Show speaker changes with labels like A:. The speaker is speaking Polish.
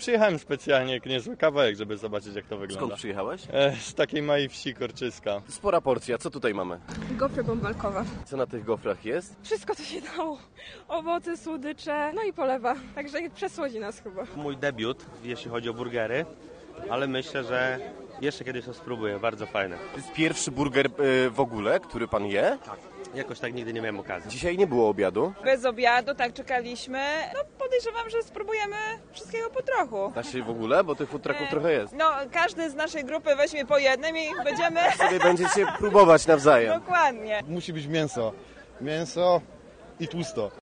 A: przyjechałem specjalnie, niezły kawałek, żeby zobaczyć, jak to wygląda.
B: Skąd przyjechałeś?
A: Z takiej małej wsi Korczyska.
B: Spora porcja, co tutaj mamy?
C: Gofry bąbelkowe.
B: Co na tych gofrach jest?
C: Wszystko, co się dało. Owoce, słodycze, no i polewa. Także przesłodzi nas chyba.
D: Mój debiut, jeśli chodzi o burgery, ale myślę, że jeszcze kiedyś to spróbuję, bardzo fajne.
B: To jest pierwszy burger w ogóle, który pan je?
D: Tak. Jakoś tak nigdy nie miałem okazji.
B: Dzisiaj nie było obiadu.
E: Bez obiadu, tak czekaliśmy. No podejrzewam, że spróbujemy wszystkiego po trochu.
B: Da się w ogóle, bo tych food trucków trochę jest.
E: No każdy z naszej grupy weźmie po jednym i będziemy...
B: Sobie będziecie próbować nawzajem.
E: Dokładnie.
F: Musi być mięso. Mięso i tłusto.